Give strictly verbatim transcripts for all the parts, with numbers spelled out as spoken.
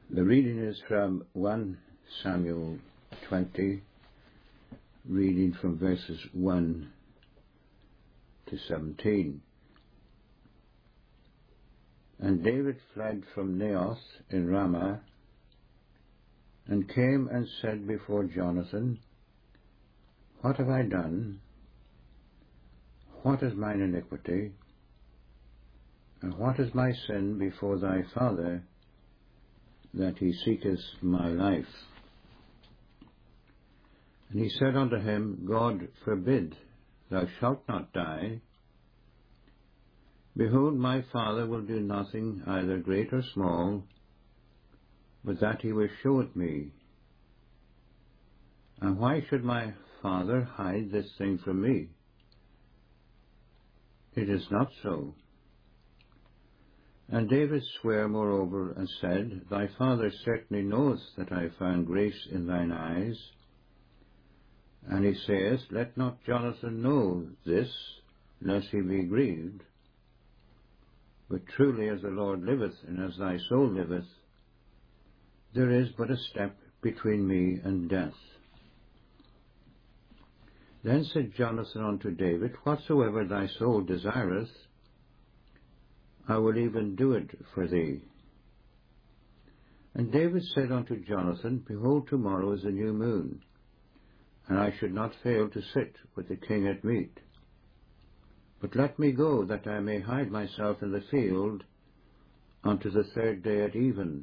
The reading is from First Samuel twenty, reading from verses one to seventeen. And David fled from Naioth in Ramah, and came and said before Jonathan, What have I done? What is mine iniquity? And what is my sin before thy father, that he seeketh my life? And he said unto him, God forbid, thou shalt not die. Behold, my father will do nothing, either great or small, but that he will show it me. And why should my father hide this thing from me? It is not so. And David sware moreover, and said, Thy father certainly knoweth that I have found grace in thine eyes. And he saith, Let not Jonathan know this, lest he be grieved. But truly as the Lord liveth, and as thy soul liveth, there is but a step between me and death. Then said Jonathan unto David, Whatsoever thy soul desireth, I will even do it for thee. And David said unto Jonathan, Behold, tomorrow is a new moon, and I should not fail to sit with the king at meat. But let me go, that I may hide myself in the field unto the third day at even.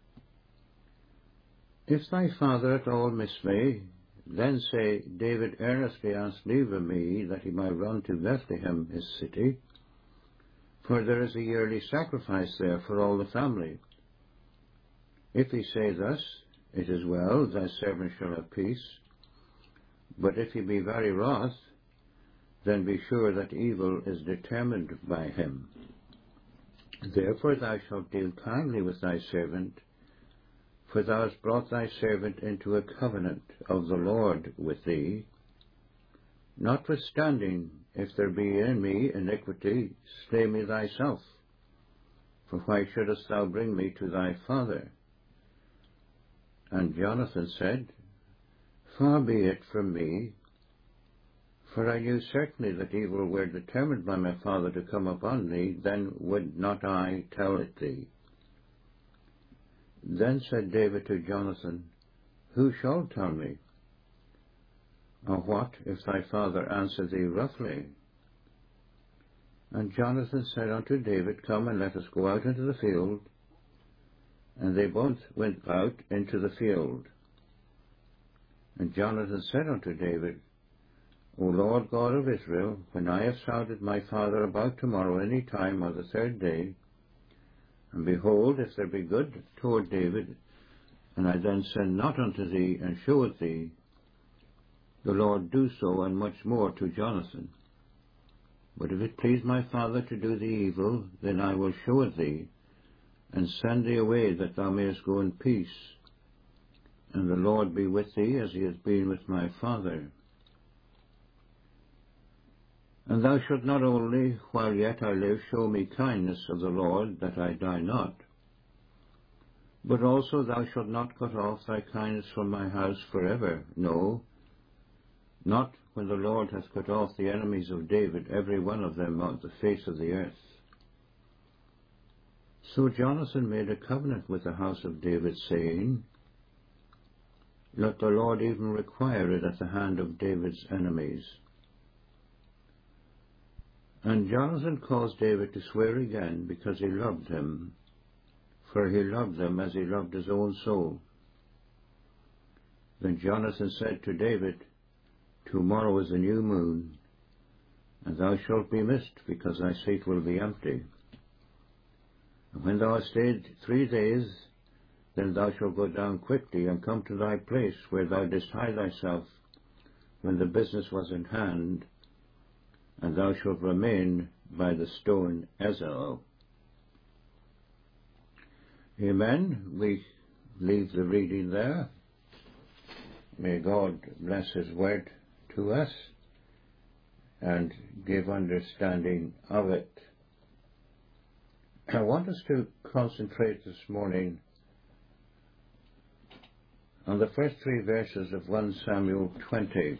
If thy father at all miss me, then say, David earnestly asked leave of me, that he might run to Bethlehem his city, for there is a yearly sacrifice there for all the family. If he say thus, It is well, thy servant shall have peace. But if he be very wroth, then be sure that evil is determined by him. Therefore thou shalt deal kindly with thy servant, for thou hast brought thy servant into a covenant of the Lord with thee. Notwithstanding, if there be in me iniquity, slay me thyself. For why shouldest thou bring me to thy father? And Jonathan said, Far be it from me, for I knew certainly that evil were determined by my father to come upon thee, then would not I tell it thee. Then said David to Jonathan, Who shall tell me? Or what if thy father answer thee roughly? And Jonathan said unto David, Come and let us go out into the field. And they both went out into the field. And Jonathan said unto David, O Lord God of Israel, when I have sounded my father about tomorrow any time on the third day, and behold, if there be good toward David, and I then send not unto thee, and show it thee, the Lord do so, and much more to Jonathan. But if it please my father to do thee evil, then I will show it thee, and send thee away, that thou mayest go in peace. And the Lord be with thee, as he has been with my father. And thou shalt not only, while yet I live, show me kindness of the Lord, that I die not, but also thou shalt not cut off thy kindness from my house forever, no, not when the Lord hath cut off the enemies of David, every one of them on the face of the earth. So Jonathan made a covenant with the house of David, saying, Let the Lord even require it at the hand of David's enemies. And Jonathan caused David to swear again, because he loved him, for he loved him as he loved his own soul. Then Jonathan said to David, Tomorrow is a new moon, and thou shalt be missed, because thy seat will be empty. And when thou hast stayed three days, then thou shalt go down quickly, and come to thy place where thou didst hide thyself, when the business was in hand, and thou shalt remain by the stone Ezel. Amen. We leave the reading there. May God bless his word to us and give understanding of it. I want us to concentrate this morning on the first three verses of First Samuel twenty.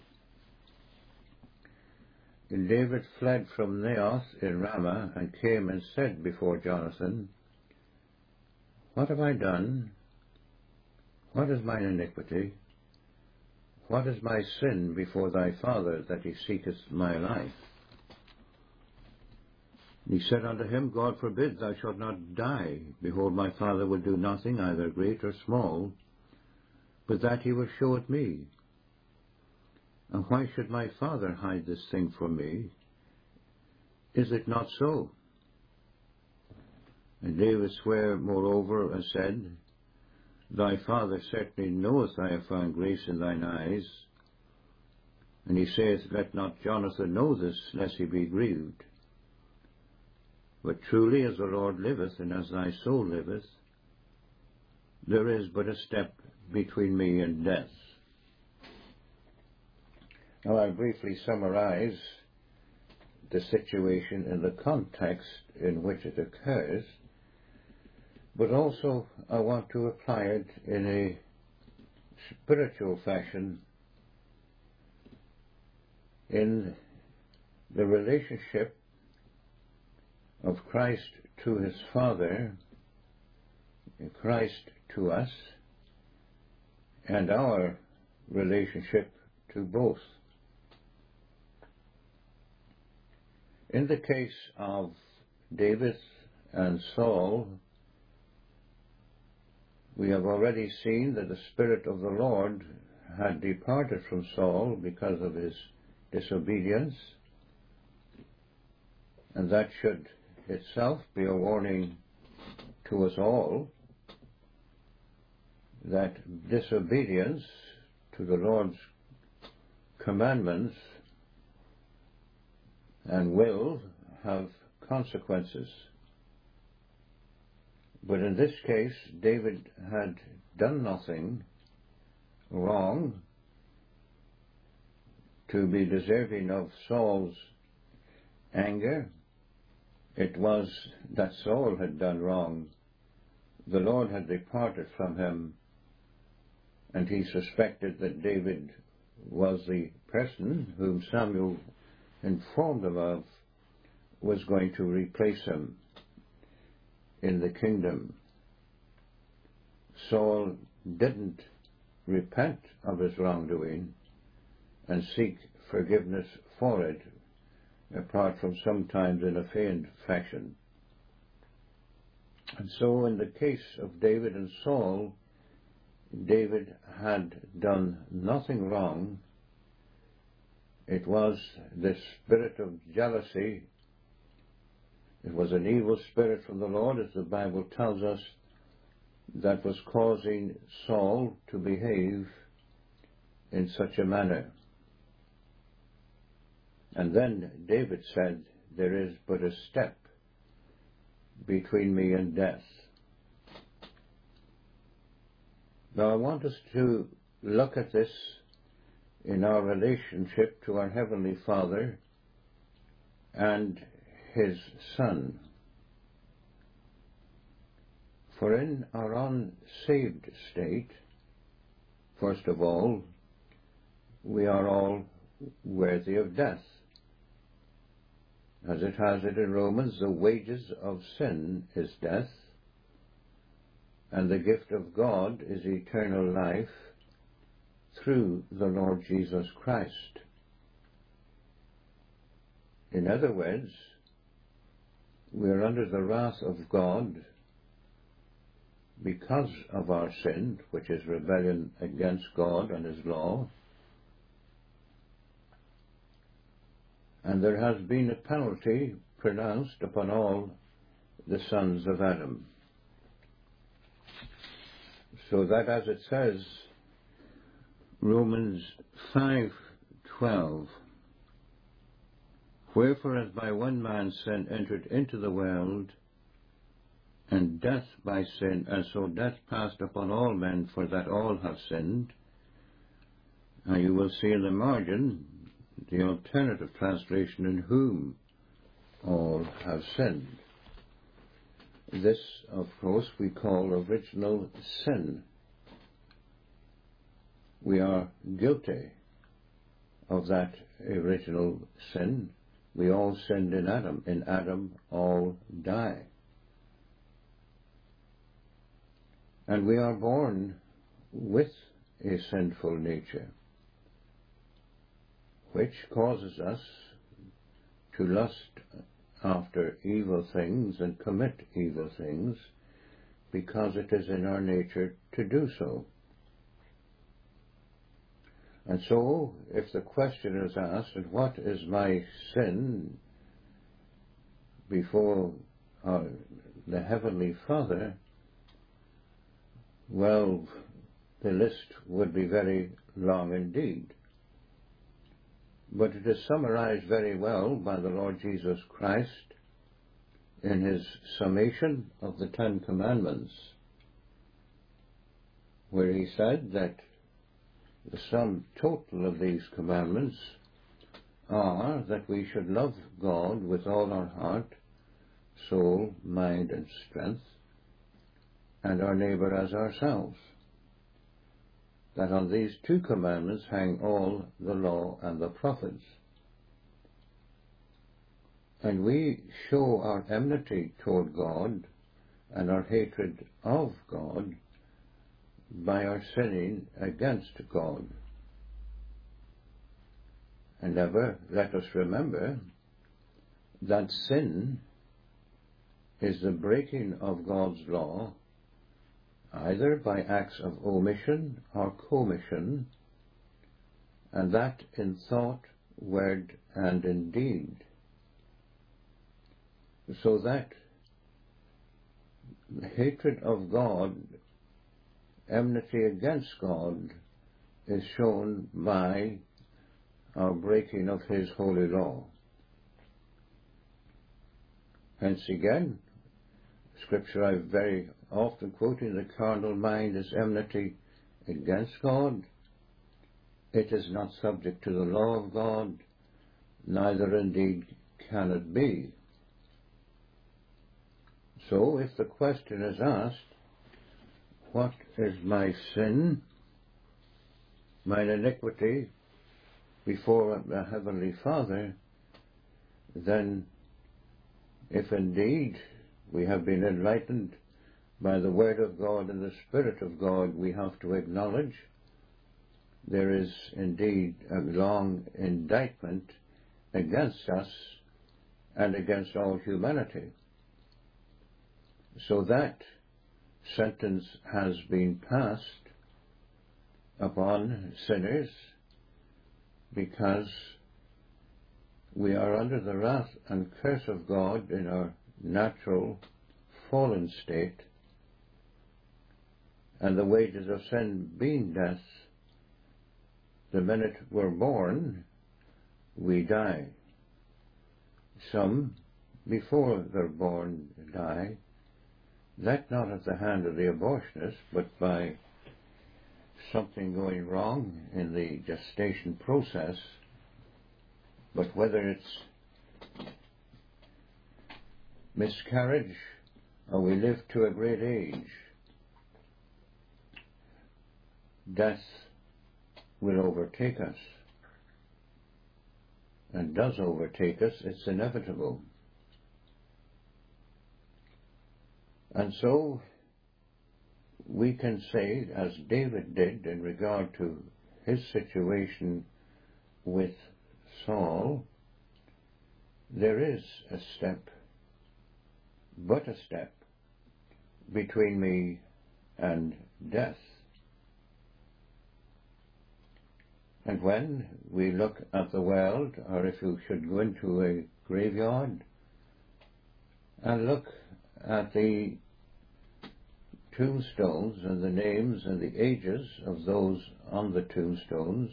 And David fled from Naioth in Ramah and came and said before Jonathan, What have I done? What is mine iniquity? What is my sin before thy father, that he seeketh my life? And he said unto him, God forbid, thou shalt not die. Behold, my father will do nothing, either great or small, but that he will show it me. And why should my father hide this thing from me? Is it not so? And David sware moreover and said, Thy father certainly knoweth I have found grace in thine eyes. And he saith, Let not Jonathan know this, lest he be grieved. But truly as the Lord liveth, and as thy soul liveth, there is but a step between me and death. Now I'll briefly summarize the situation in the context in which it occurs, but also I want to apply it in a spiritual fashion in the relationship of Christ to his Father, Christ to us, and our relationship to both. In the case of David and Saul, we have already seen that the Spirit of the Lord had departed from Saul because of his disobedience, and that should itself be a warning to us all that disobedience to the Lord's commandments and will have consequences. But in this case, David had done nothing wrong to be deserving of Saul's anger. It was that Saul had done wrong. The Lord had departed from him, and he suspected that David was the person whom Samuel informed him of was going to replace him in the kingdom. Saul didn't repent of his wrongdoing and seek forgiveness for it, apart from sometimes in a feigned fashion. And so in the case of David and Saul, David had done nothing wrong. It was the spirit of jealousy. It was an evil spirit from the Lord, as the Bible tells us, that was causing Saul to behave in such a manner. And then David said, There is but a step between me and death. Now I want us to look at this in our relationship to our Heavenly Father and His Son. For in our unsaved state, first of all, we are all worthy of death. As it has it in Romans, the wages of sin is death, and the gift of God is eternal life through the Lord Jesus Christ. In other words, we are under the wrath of God because of our sin, which is rebellion against God and His law. And there has been a penalty pronounced upon all the sons of Adam. So that, as it says, Romans five twelve, Wherefore as by one man's sin entered into the world, and death by sin, and so death passed upon all men, for that all have sinned. And you will see in the margin the alternative translation, in whom all have sinned. This, of course, we call original sin. we are guilty of that original sin. We all sinned in Adam. In Adam all die. And we are born with a sinful nature, which causes us to lust after evil things and commit evil things, because it is in our nature to do so. And so, if the question is asked, what is my sin before uh, the Heavenly Father, well, the list would be very long indeed. But it is summarized very well by the Lord Jesus Christ in his summation of the Ten Commandments, where he said that the sum total of these commandments are that we should love God with all our heart, soul, mind, and strength, and our neighbor as ourselves. That on these two commandments hang all the law and the prophets. And we show our enmity toward God and our hatred of God by our sinning against God. And ever let us remember that sin is the breaking of God's law, either by acts of omission or commission, and that in thought, word, and in deed. So that hatred of God, enmity against God, is shown by our breaking of his holy law. Hence again, Scripture I've very often quoted, the carnal mind is enmity against God. It is not subject to the law of God, neither indeed can it be. So if the question is asked, what is my sin, mine iniquity before the Heavenly Father, then if indeed we have been enlightened by the Word of God and the Spirit of God, we have to acknowledge there is indeed a long indictment against us and against all humanity. So that sentence has been passed upon sinners because we are under the wrath and curse of God in our natural fallen state, and the wages of sin being death, the minute we're born, we die. Some, before they're born, die, that not at the hand of the abortionist, but by something going wrong in the gestation process. But whether it's miscarriage or we live to a great age, death will overtake us, and does overtake us. It's inevitable. And so we can say, as David did in regard to his situation with Saul, there is a step, but a step, between me and death. And when we look at the world, or if you should go into a graveyard and look at the tombstones and the names and the ages of those on the tombstones,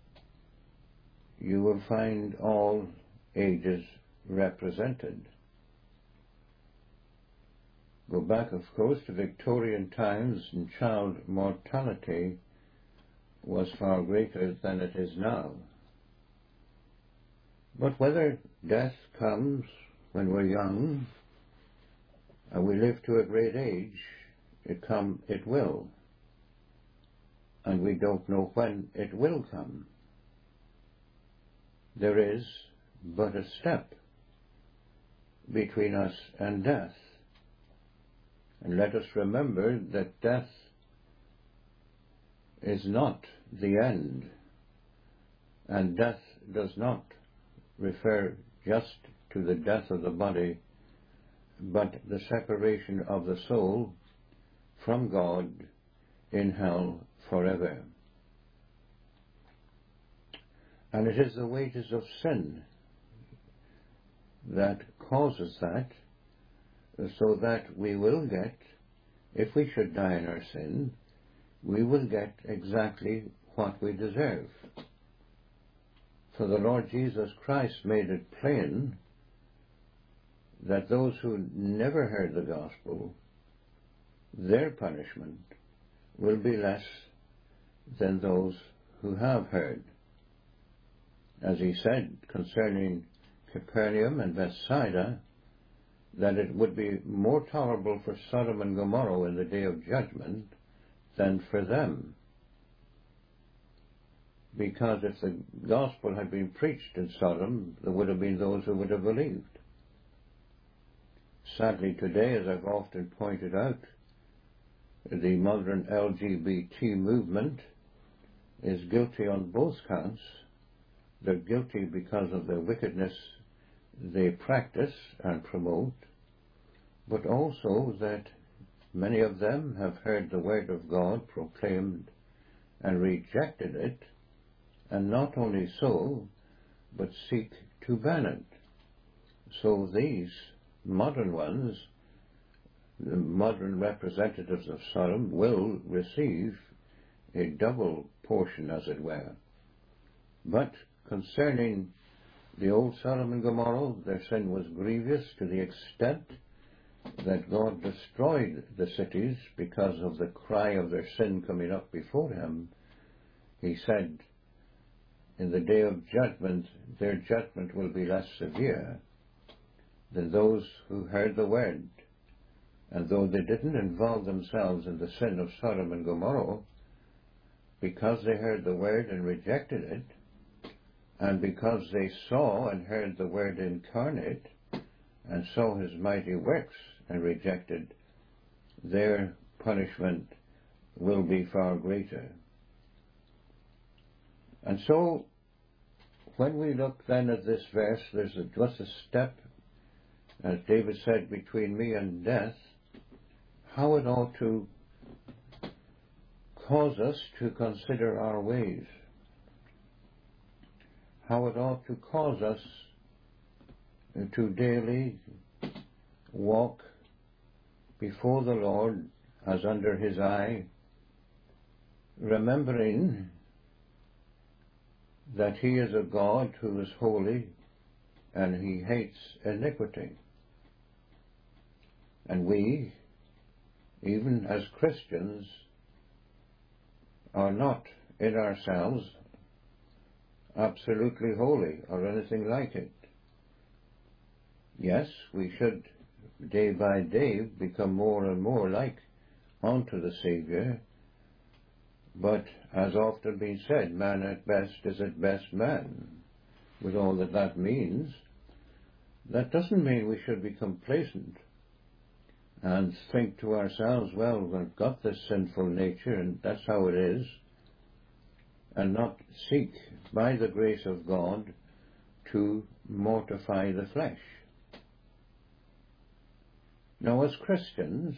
you will find all ages represented. Go back, of course, to Victorian times, and child mortality was far greater than it is now. But whether death comes when we're young and we live to a great age, it come, it will. and we don't know when it will come. There is but a step between us and death. And let us remember that death is not the end, and death does not refer just to the death of the body, but the separation of the soul from God in hell forever. And it is the wages of sin that causes that, so that we will get, if we should die in our sin, we will get exactly what we deserve. For the Lord Jesus Christ made it plain that those who never heard the gospel, their punishment will be less than those who have heard. As he said concerning Capernaum and Bethsaida, that it would be more tolerable for Sodom and Gomorrah in the day of judgment than for them. Because if the gospel had been preached in Sodom, there would have been those who would have believed. Sadly today, as I've often pointed out, the modern L G B T movement is guilty on both counts. They're guilty because of the wickedness they practice and promote, but also that many of them have heard the word of God proclaimed and rejected it, and not only so, but seek to ban it. So these modern ones, the modern representatives of Sodom, will receive a double portion, as it were. But concerning the old Sodom and Gomorrah, their sin was grievous to the extent that God destroyed the cities because of the cry of their sin coming up before him. He said, in the day of judgment, their judgment will be less severe than those who heard the word. And though they didn't involve themselves in the sin of Sodom and Gomorrah, because they heard the word and rejected it, and because they saw and heard the word incarnate, and saw his mighty works and rejected, their punishment will be far greater. And so, when we look then at this verse, there's a, just a step, as David said, between me and death, how it ought to cause us to consider our ways, how it ought to cause us to daily walk before the Lord as under his eye, remembering that he is a God who is holy and he hates iniquity. And we, even as Christians, are not in ourselves absolutely holy or anything like it. Yes, we should day by day become more and more like unto the Saviour, but as often been said, man at best is at best man, with all that that means. That doesn't mean we should be complacent and think to ourselves, well, we've got this sinful nature and that's how it is, and not seek by the grace of God to mortify the flesh. Now, as Christians,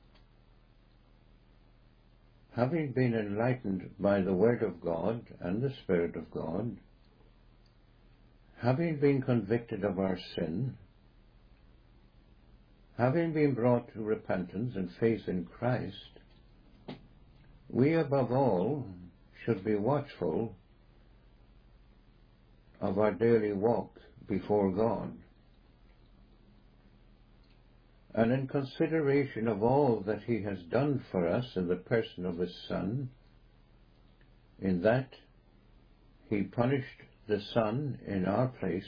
having been enlightened by the Word of God and the Spirit of God, having been convicted of our sin, having been brought to repentance and faith in Christ, we above all should be watchful of our daily walk before God. And in consideration of all that he has done for us in the person of his Son, in that he punished the Son in our place,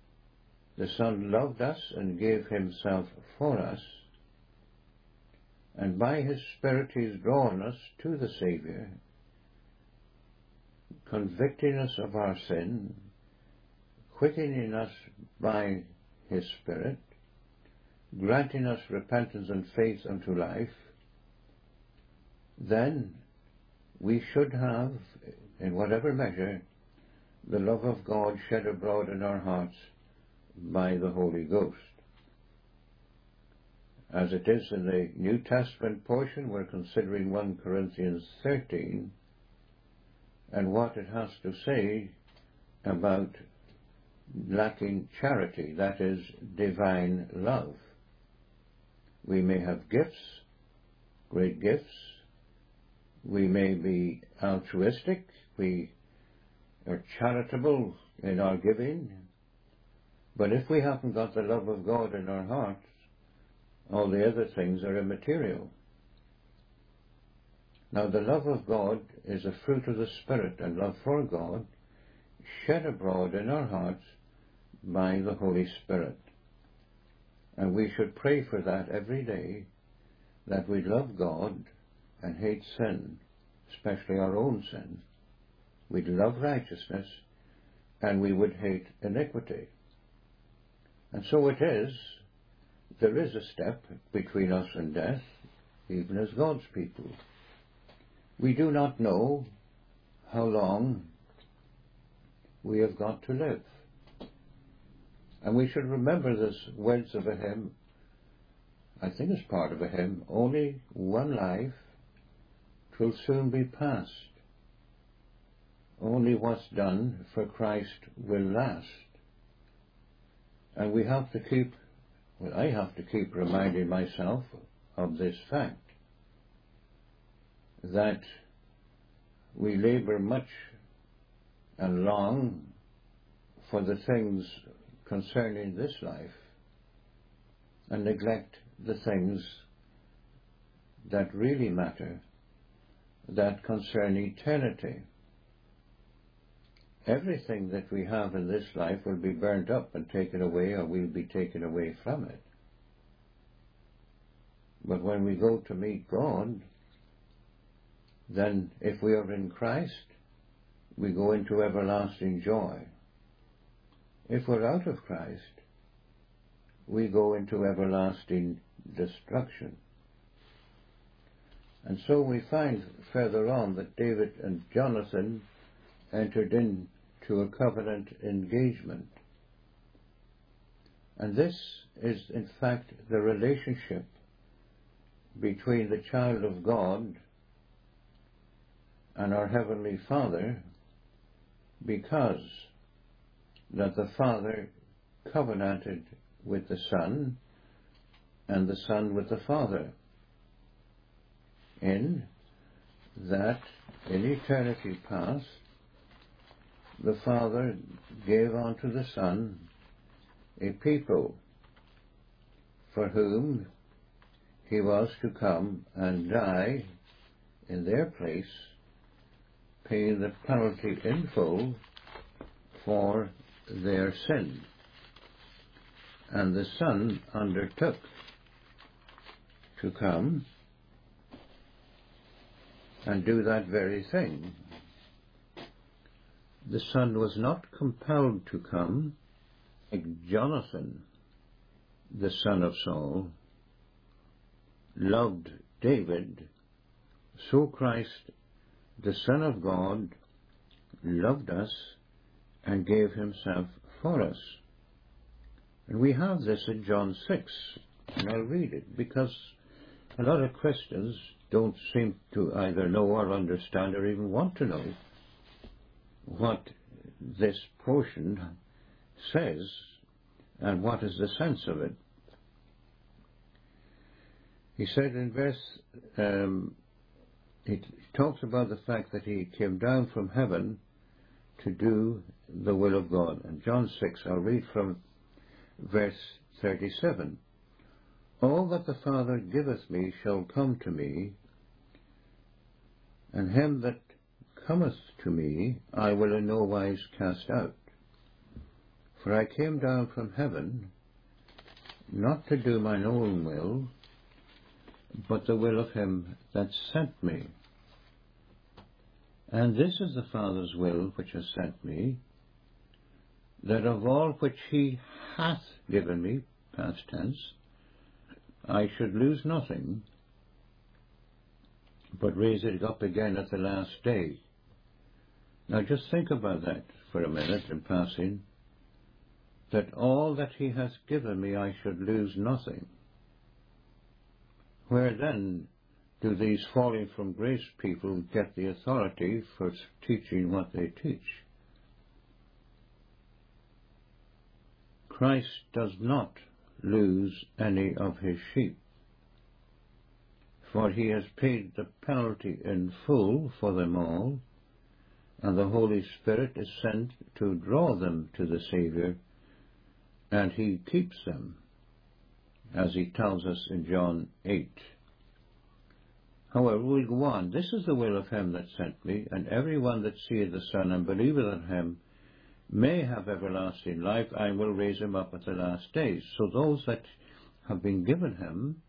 the Son loved us and gave himself for us, And by his Spirit he's drawn us to the Saviour, convicting us of our sin, quickening us by his Spirit, granting us repentance and faith unto life. Then we should have, in whatever measure, the love of God shed abroad in our hearts by the Holy Ghost. As it is in the New Testament portion, we're considering First Corinthians thirteen and what it has to say about lacking charity, that is, divine love. We may have gifts, great gifts. We may be altruistic. We are charitable in our giving. But if we haven't got the love of God in our hearts, all the other things are immaterial. Now, the love of God is a fruit of the Spirit, and love for God shed abroad in our hearts by the Holy Spirit. And we should pray for that every day, that we love God and hate sin, especially our own sin. We'd love righteousness, and we would hate iniquity. And so it is, there is a step between us and death, even as God's people. We do not know how long we have got to live. And we should remember this words of a hymn, I think it's part of a hymn, only one life, 'twill soon be past. Only what's done for Christ will last. And we have to keep, well, I have to keep reminding myself of this fact, that we labour much and long for the things concerning this life and neglect the things that really matter, that concern eternity. Everything that we have in this life will be burnt up and taken away, or we'll be taken away from it. But when we go to meet God, then if we are in Christ, we go into everlasting joy. If we're out of Christ, we go into everlasting destruction. And so we find further on that David and Jonathan entered into a covenant engagement. And this is, in fact, the relationship between the child of God and our Heavenly Father, because that the Father covenanted with the Son and the Son with the Father, in that in eternity past the Father gave unto the Son a people for whom he was to come and die in their place, paying the penalty in full for their sin. And the Son undertook to come and do that very thing. The Son was not compelled to come, like Jonathan, the son of Saul, loved David, so Christ, the Son of God, loved us and gave himself for us. And we have this in John six, and I'll read it, because a lot of Christians don't seem to either know or understand or even want to know what this portion says and what is the sense of it. He said in verse, um, it talks about the fact that he came down from heaven to do the will of God. And John six, I'll read from verse thirty-seven. All that the Father giveth me shall come to me, and him that cometh to me I will in no wise cast out. For I came down from heaven, not to do mine own will, but the will of him that sent me. And this is the Father's will which has sent me, that of all which he hath given me, past tense, I should lose nothing, but raise it up again at the last day. Now just think about that for a minute in passing, that all that he has given me I should lose nothing. Where then do these falling from grace people get the authority for teaching what they teach? Christ does not lose any of his sheep, for he has paid the penalty in full for them all, and the Holy Spirit is sent to draw them to the Saviour, and he keeps them, as he tells us in John eight. However, we'll go on. This is the will of him that sent me, and every one that seeth the Son and believeth on him may have everlasting life. I will raise him up at the last days. So those that have been given him,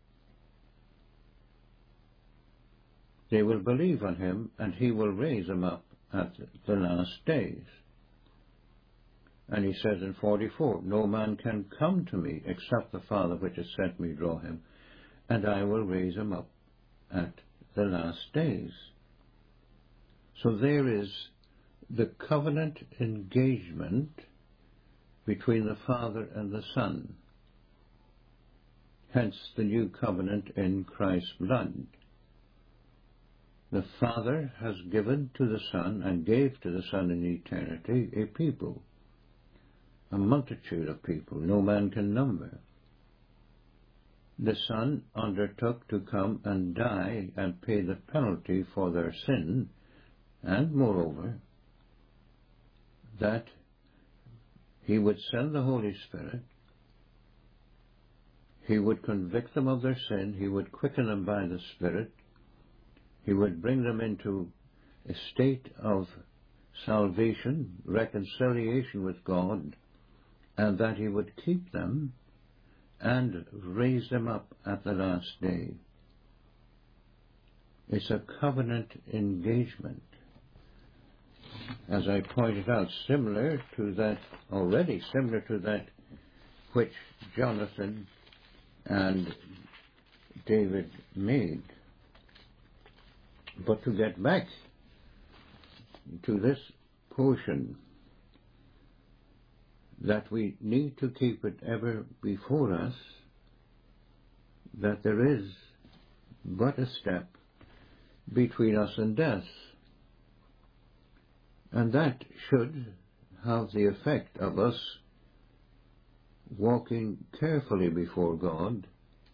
they will believe on him, and he will raise them up at the last days. And he says in forty-four, no man can come to me except the Father which has sent me draw him, and I will raise him up at the last days. So there is the covenant engagement between the Father and the Son, hence the new covenant in Christ's blood. The Father has given to the Son and gave to the Son in eternity a people, a multitude of people no man can number. The Son undertook to come and die and pay the penalty for their sin, and moreover, that he would send the Holy Spirit, he would convict them of their sin, he would quicken them by the Spirit, he would bring them into a state of salvation, reconciliation with God, and that he would keep them and raise them up at the last day. It's a covenant engagement, as I pointed out, similar to that, already similar to that which Jonathan and David made. But to get back to this portion, that we need to keep it ever before us, that there is but a step between us and death, and that should have the effect of us walking carefully before God,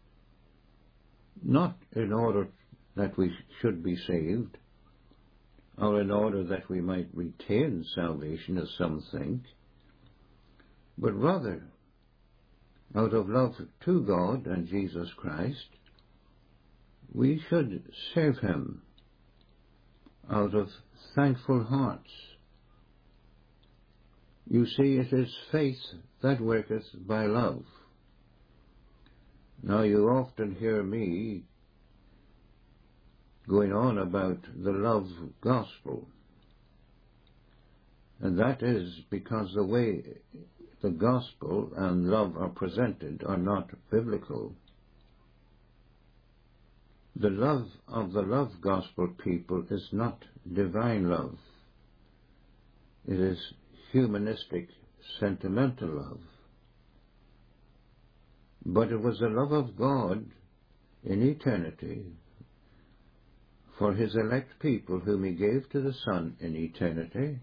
not in order that we should be saved, or in order that we might retain salvation, as some think, but rather out of love to God and Jesus Christ, we should serve him out of thankful hearts. You see, it is faith that worketh by love. Now, you often hear me going on about the love gospel, and that is because the way the gospel and love are presented are not biblical. The love of the love gospel people is not divine love. It is humanistic, sentimental love. But it was the love of God in eternity for his elect people whom he gave to the Son in eternity.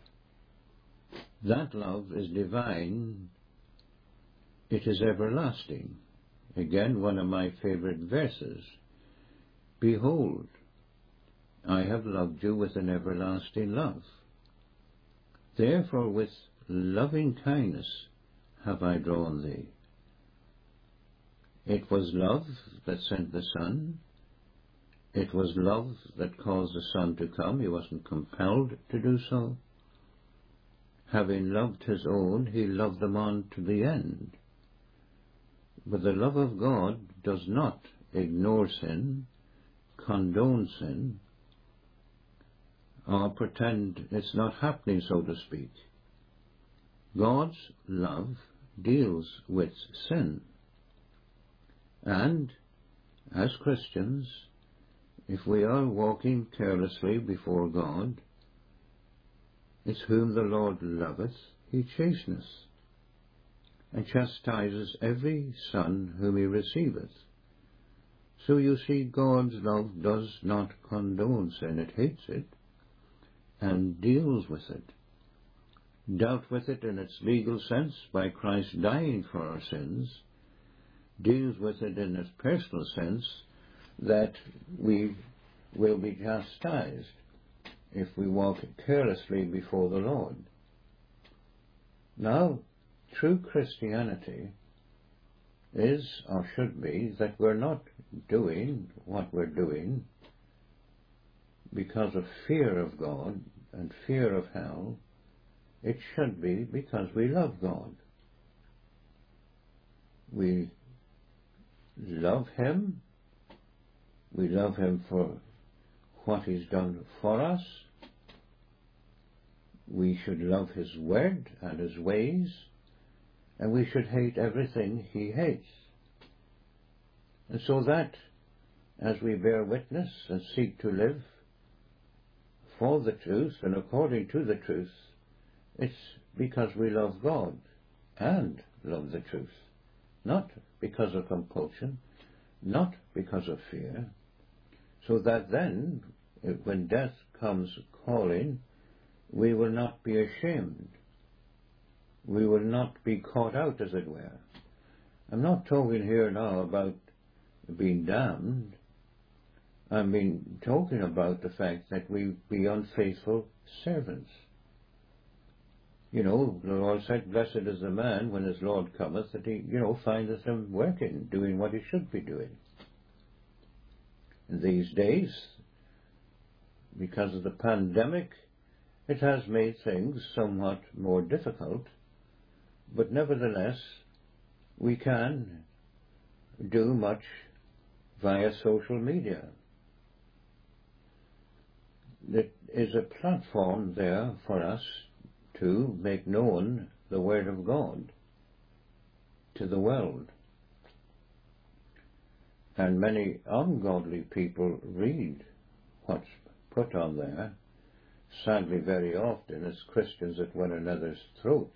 That love is divine. It is everlasting. Again, one of my favorite verses. Behold, I have loved you with an everlasting love. Therefore with loving kindness have I drawn thee. It was love that sent the Son. It was love that caused the Son to come. He wasn't compelled to do so. Having loved his own, he loved them on to the end. But the love of God does not ignore sin, condone sin, or pretend it's not happening, so to speak. God's love deals with sin. And, as Christians, if we are walking carelessly before God, it's whom the Lord loveth, he chasteneth, and chastises every son whom he receiveth. So you see, God's love does not condone sin, it hates it, and deals with it. Dealt with it in its legal sense by Christ dying for our sins, deals with it in its personal sense that we will be chastised if we walk carelessly before the Lord. Now, true Christianity is, or should be, that we're not doing what we're doing because of fear of God and fear of hell. It should be because we love God. We love him. We love him for what he's done for us. We should love his word and his ways, and we should hate everything he hates. And so that, as we bear witness and seek to live for the truth and according to the truth, it's because we love God and love the truth, not because of compulsion, not because of fear, so that then, when death comes calling, we will not be ashamed. We will not be caught out, as it were. I'm not talking here now about being damned. I mean, talking about the fact that we be unfaithful servants. You know, the Lord said, blessed is the man when his Lord cometh, that he, you know, findeth him working, doing what he should be doing. In these days, because of the pandemic, it has made things somewhat more difficult, but nevertheless, we can do much via social media. There is a platform there for us to make known the Word of God to the world. And many ungodly people read what's put on there, sadly very often as Christians at one another's throats.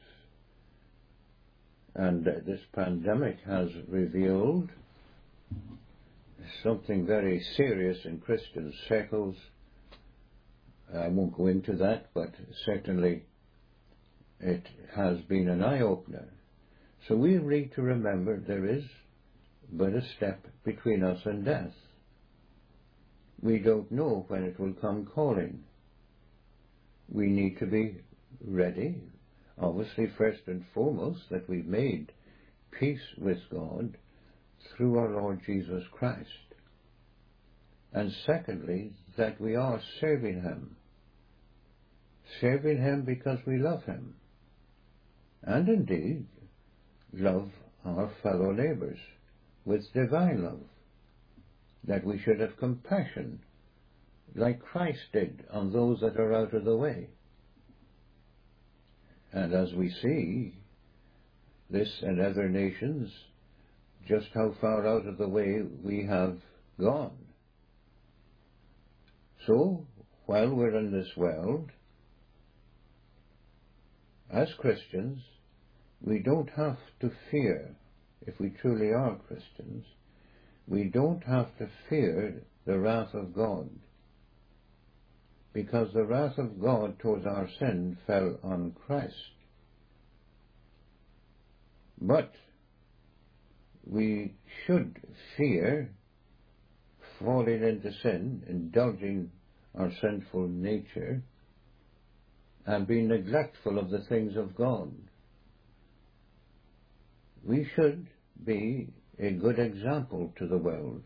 And uh, this pandemic has revealed something very serious in Christian circles. I won't go into that, but certainly it has been an eye-opener. So we need to remember there is but a step between us and death. We don't know when it will come calling. We need to be ready, obviously first and foremost, that we've made peace with God through our Lord Jesus Christ. And secondly, that we are serving him. Serving him because we love him. And indeed, love our fellow neighbours with divine love. That we should have compassion, like Christ did on those that are out of the way. And as we see, this and other nations, just how far out of the way we have gone. So, while we're in this world, as Christians, we don't have to fear, if we truly are Christians, we don't have to fear the wrath of God, because the wrath of God towards our sin fell on Christ. But we should fear falling into sin, indulging our sinful nature, and being neglectful of the things of God. We should be a good example to the world,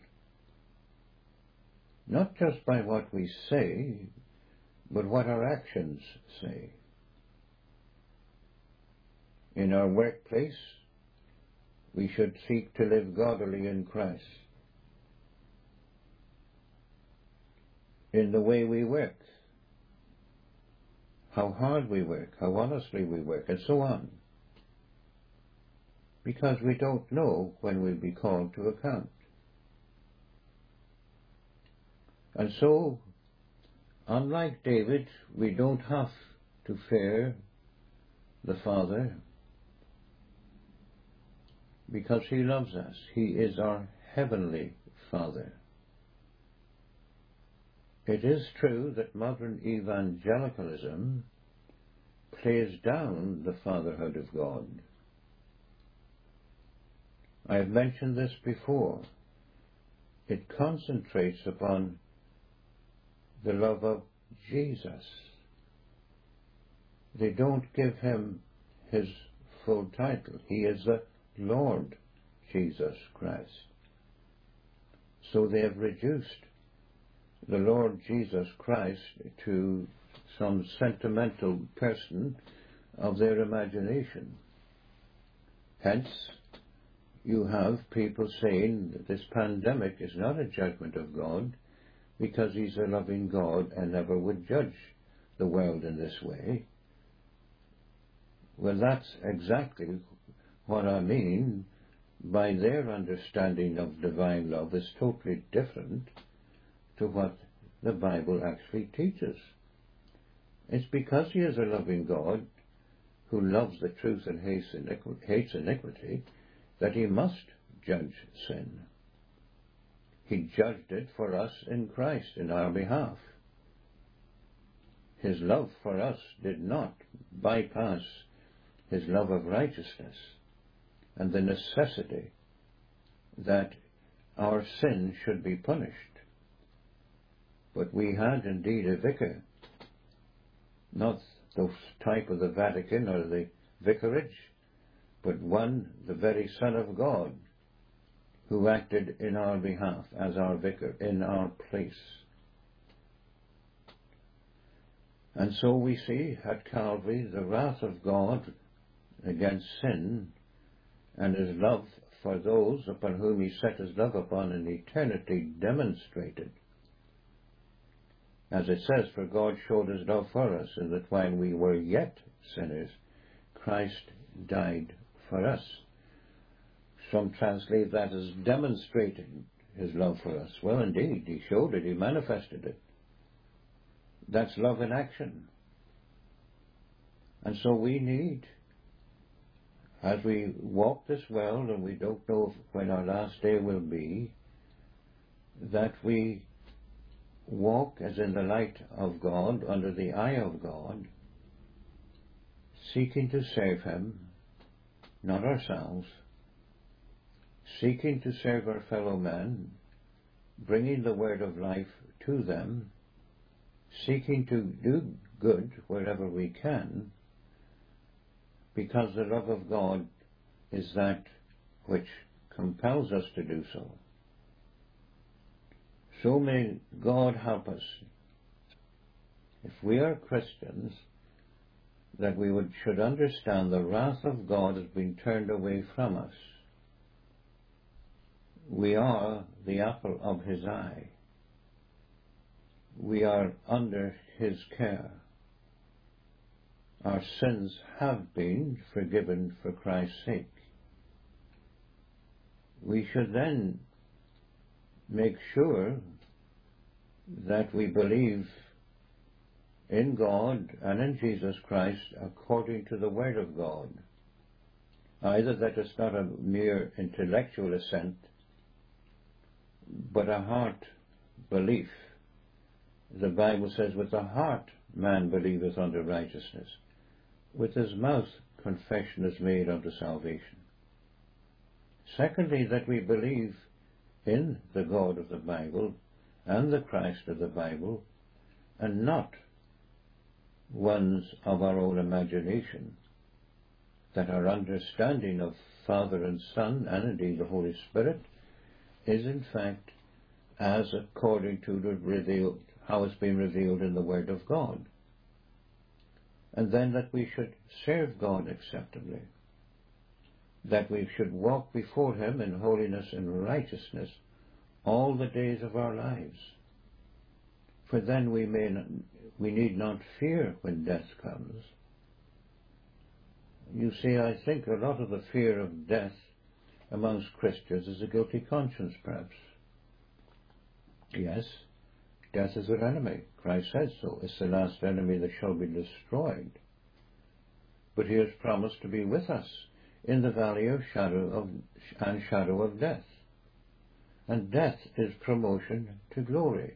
not just by what we say, but what our actions say. In our workplace, we should seek to live godly in Christ. in the way we work, how hard we work, how honestly we work, and so on, because we don't know when we'll be called to account. And so, unlike David, we don't have to fear the Father, because he loves us. He is our heavenly Father. It is true that modern evangelicalism plays down the fatherhood of God. I have mentioned this before. It concentrates upon the love of Jesus. They don't give him his full title. He is the Lord Jesus Christ. So they have reduced the Lord Jesus Christ to some sentimental person of their imagination. Hence, you have people saying that this pandemic is not a judgment of God, because he's a loving God and never would judge the world in this way. Well, that's exactly what I mean by their understanding of divine love is totally different to what the Bible actually teaches. It's because he is a loving God who loves the truth and hates iniquity, hates iniquity that he must judge sin. He judged it for us in Christ in our behalf. His love for us did not bypass his love of righteousness and the necessity that our sin should be punished. But we had indeed a vicar, not the type of the Vatican or the vicarage, but one, the very Son of God, who acted in our behalf as our vicar, in our place. And so we see at Calvary the wrath of God against sin and his love for those upon whom he set his love upon in eternity demonstrated. As it says, for God showed his love for us, in that while we were yet sinners, Christ died for us. Some translate that as demonstrating his love for us. Well, indeed, he showed it, he manifested it. That's love in action. And so we need, as we walk this world, and we don't know when our last day will be, that we walk as in the light of God, under the eye of God, seeking to serve him, not ourselves, seeking to serve our fellow men, bringing the word of life to them, seeking to do good wherever we can, because the love of God is that which compels us to do so. So may God help us, if we are Christians, that we would, should understand the wrath of God has been turned away from us. We are the apple of his eye. We are under his care. Our sins have been forgiven for Christ's sake. We should then make sure that we believe in God and in Jesus Christ according to the Word of God. Either that it's not a mere intellectual assent, but a heart belief. The Bible says, with the heart man believeth unto righteousness, with his mouth confession is made unto salvation. Secondly, that we believe in the God of the Bible and the Christ of the Bible, and not ones of our own imagination, that our understanding of Father and Son, and indeed the Holy Spirit, is in fact as according to the revealed, how it's been revealed in the Word of God. And then that we should serve God acceptably, that we should walk before him in holiness and righteousness all the days of our lives. For then we may not, we need not fear when death comes. You see, I think a lot of the fear of death amongst Christians is a guilty conscience, perhaps. Yes, death is our enemy. Christ says so. It's the last enemy that shall be destroyed. But he has promised to be with us in the valley of shadow of and shadow of death. And death is promotion to glory.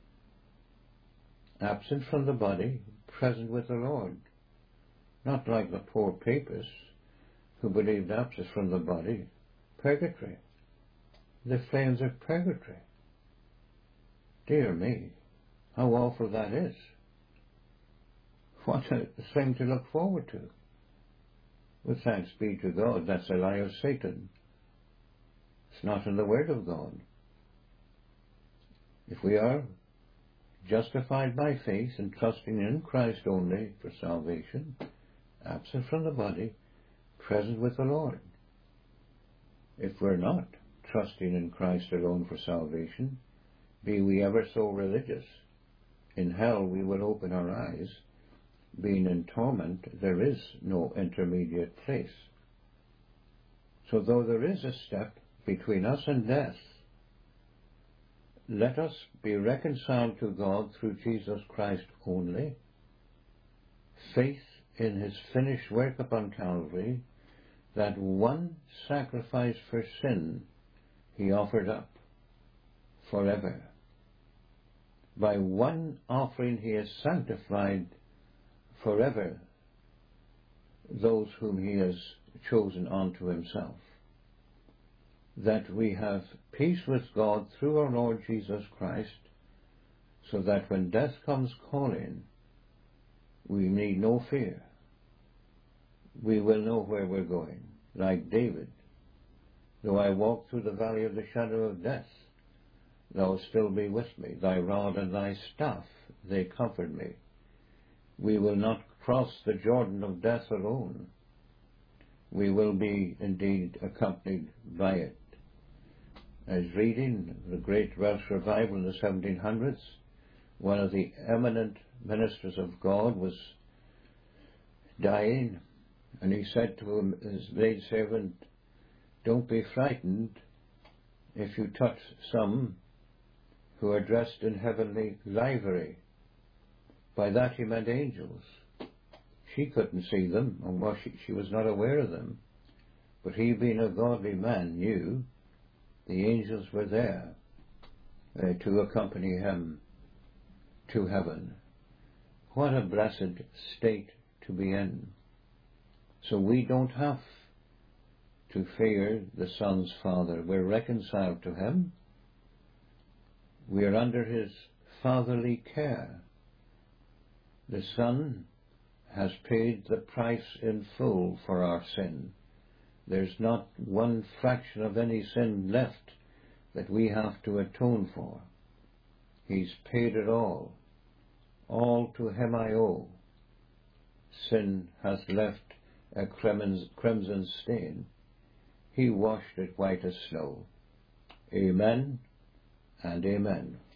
Absent from the body, present with the Lord. Not like the poor papists who believed absent from the body, purgatory. The flames of purgatory. Dear me, how awful that is. What a thing to look forward to. With thanks be to God, that's a lie of Satan. It's not in the Word of God. If we are justified by faith and trusting in Christ only for salvation, absent from the body, present with the Lord. If we're not trusting in Christ alone for salvation, be we ever so religious, in hell we will open our eyes. Being in torment, there is no intermediate place. So though there is a step between us and death, let us be reconciled to God through Jesus Christ only. Faith in his finished work upon Calvary, that one sacrifice for sin he offered up forever. By one offering he has sanctified forever those whom he has chosen unto himself. That we have peace with God through our Lord Jesus Christ, so that when death comes calling, we need no fear. We will know where we're going, like David. Though I walk through the valley of the shadow of death, thou wilt still be with me. Thy rod and thy staff, they comfort me. We will not cross the Jordan of death alone. We will be indeed accompanied by it. As reading the great Welsh revival in the seventeen hundreds, one of the eminent ministers of God was dying, and he said to him, his maidservant, don't be frightened if you touch some who are dressed in heavenly livery. By that he meant angels. She couldn't see them, or she, she was not aware of them, but he, being a godly man, knew the angels were there uh, to accompany him to heaven. What a blessed state to be in. So we don't have to fear the Son's Father. We're reconciled to him. We are under his fatherly care. The Son has paid the price in full for our sin. There's not one fraction of any sin left that we have to atone for. He's paid it all. All to him I owe. Sin has left a crimson stain. He washed it white as snow. Amen and amen.